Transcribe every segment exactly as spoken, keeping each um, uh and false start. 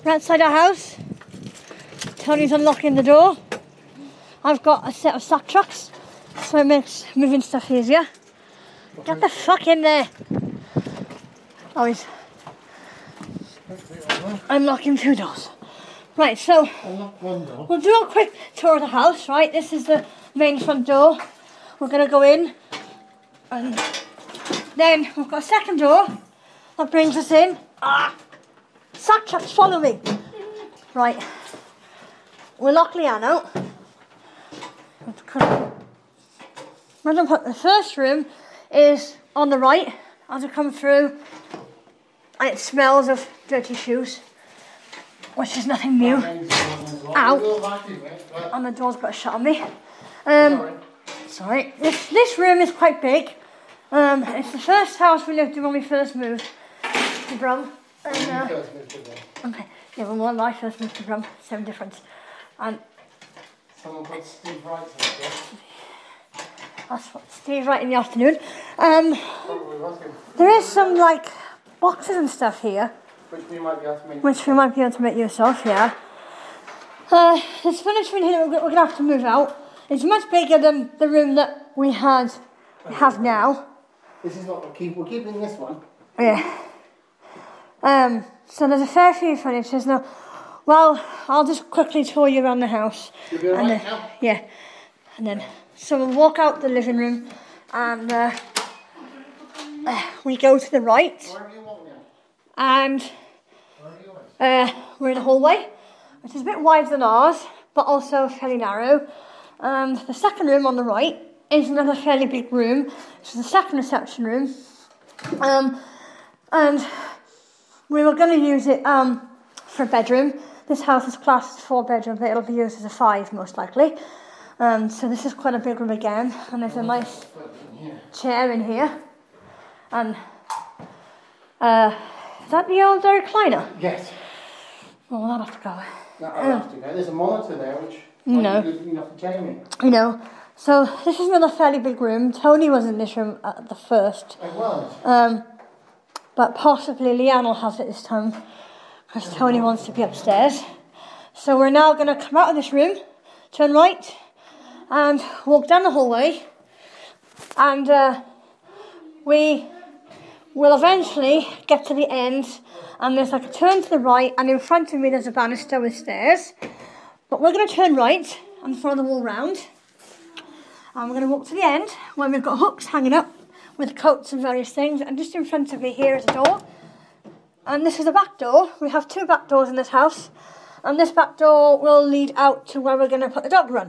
We're outside our house. Tony's unlocking the door. I've got a set of sack trucks, so it makes moving stuff easier. Get the fuck in there. Oh, he's unlocking two doors. Right, so we'll do a quick tour of the house, right? This is the main front door. We're going to go in, and then we've got a second door that brings us in. Ah! Sack trucks, follow me. Right, we'll lock Leanne out. We're going to put the first room is on the right as we come through, and it smells of dirty shoes, which is nothing new. Ow! And the door's got a shut on me. Um, sorry. This this room is quite big. Um, it's the first house we lived in when we first moved to Brum. And, uh, okay. Yeah, well, when I first moved to Brum, same difference. And someone put Steve Wright in there. That's what Steve Wright in the afternoon. Um, there is some like boxes and stuff here, which we might be able to make. Which we might be able to make use of, yeah. Uh, this furniture in here we're going to have to move out. It's much bigger than the room that we had, we have now. This is what we're keeping. We're keeping this one. Yeah. Um. So there's a fair few furnitures now. Well, I'll just quickly tour you around the house. You'll be alright then, now? Yeah. And then, so we'll walk out the living room, and uh, uh, we go to the right. Where are you walking now? And Where are you going? uh, we're in a hallway, which is a bit wider than ours, but also fairly narrow. And the second room on the right is another fairly big room, which is the second reception room. Um, and we were going to use it um, for a bedroom. This house is classed as four bedroom, but it'll be used as a five most likely. Um, so this is quite a big room again, and there's a nice chair in here. And uh, is that the old recliner? Yes. Well, we'll have to go. No, I'll have to go. There's a monitor there which No. might be good enough for Jamie. You know, so this is another fairly big room. Tony was in this room at the first. It was. Um, but possibly Leanne will have it this time, because Tony wants to be upstairs. So we're now going to come out of this room, turn right, and walk down the hallway, and uh, we will eventually get to the end, and there's like a turn to the right, and in front of me there's a banister with stairs. But we're going to turn right and follow the wall round, and we're going to walk to the end where we've got hooks hanging up with coats and various things, and just in front of me here is a door, and this is a back door. We have two back doors in this house, and this back door will lead out to where we're going to put the dog run,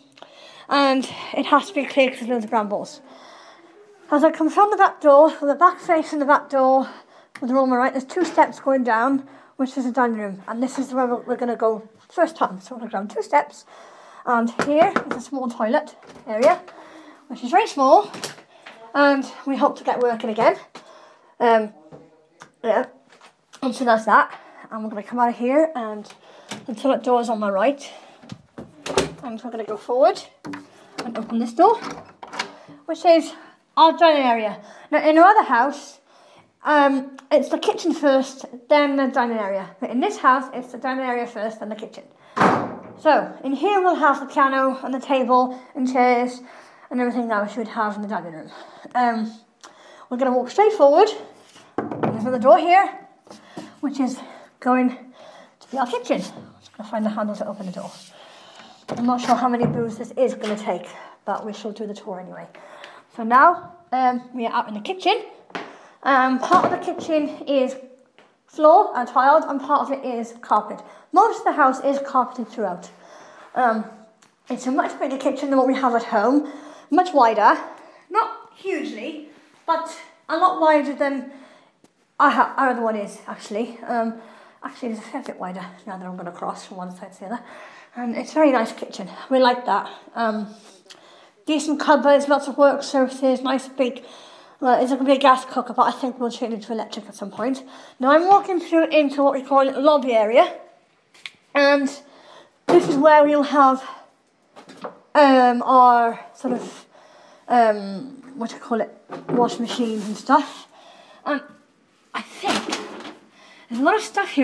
and it has to be clear because there's loads of brambles. As I come from the back door, with the back facing the back door, with the room on my right, there's two steps going down, which is the dining room, and this is where we're, we're going to go first time. So we're going to go down two steps, and here is a small toilet area, which is very small, and we hope to get working again. Um, yeah, and so that's that, and we're going to come out of here, and the toilet door is on my right, and we're going to go forward and open this door, which is our dining area. Now in our other house, um, it's the kitchen first, then the dining area. But in this house, it's the dining area first, then the kitchen. So in here we'll have the piano and the table and chairs and everything else you would have in the dining room. Um, we're going to walk straight forward. There's another door here, which is going to be our kitchen. I'm just going to find the handle to open the door. I'm not sure how many booths this is going to take, but we shall do the tour anyway. So now um, we are out in the kitchen. Um, part of the kitchen is floor and tiled, and part of it is carpet. Most of the house is carpeted throughout. Um, it's a much bigger kitchen than what we have at home, much wider, not hugely, but a lot wider than our, our other one is actually. Um, actually, it's a fair bit wider now that I'm going to cross from one side to the other, and it's a very nice kitchen. We like that. Um, decent cupboards, lots of work surfaces, nice big. Well, it's going to be a gas cooker, but I think we'll change it to electric at some point. Now I'm walking through into what we call a lobby area, and this is where we'll have um, our sort of um, what do you call it, wash machines and stuff. And I think there's a lot of stuff here.